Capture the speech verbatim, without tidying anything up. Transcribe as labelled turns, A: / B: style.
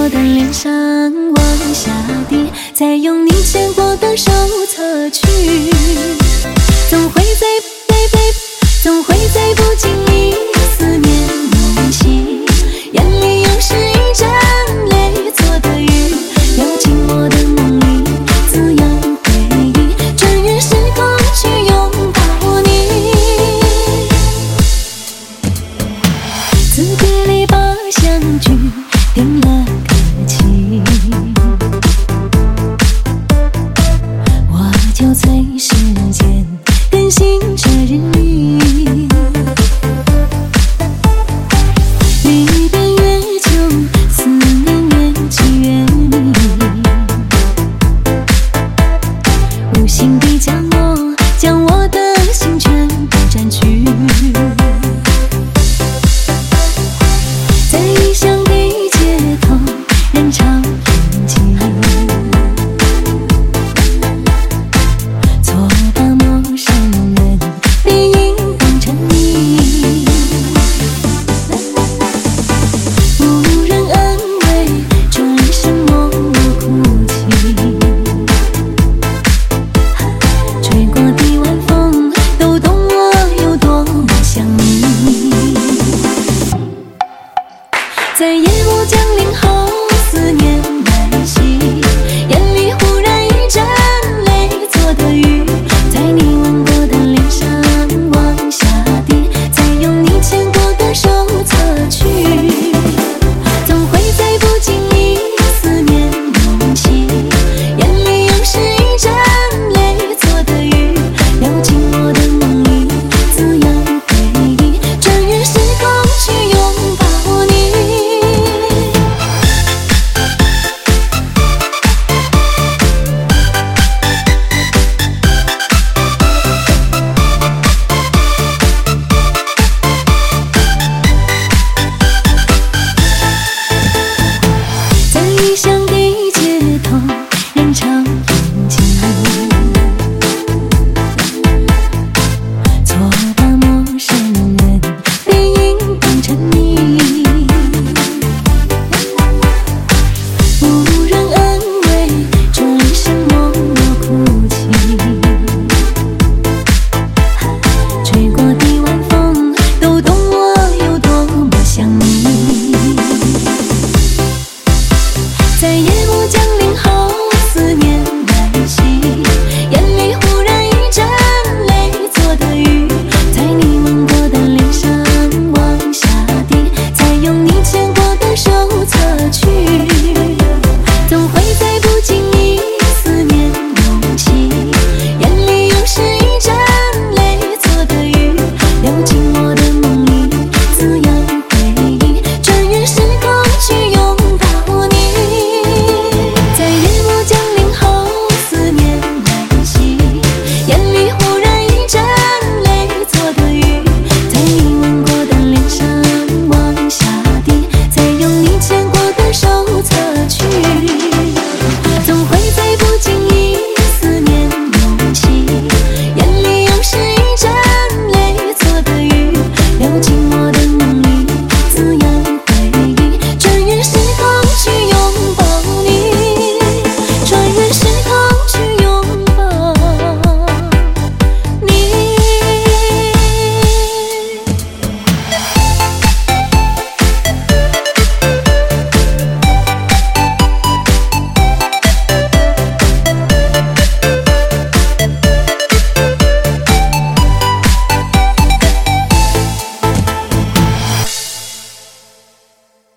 A: 我的脸上往下滴，再用你牵过的手擦去，总会在总会在不经意思念涌起，眼里又是一阵泪做的雨，流进我的梦里，滋养回忆，穿越时空去拥抱你。字典里把相聚定了个期，我就催时间更新着日历，离别越久，思念越积越密，无形地将我将我的心全部占据，在异乡的街头人潮拥挤，错把陌生人背影当成你，无人安慰，转身默默哭泣，吹过的晚风都懂我有多么想你，在夜幕降临后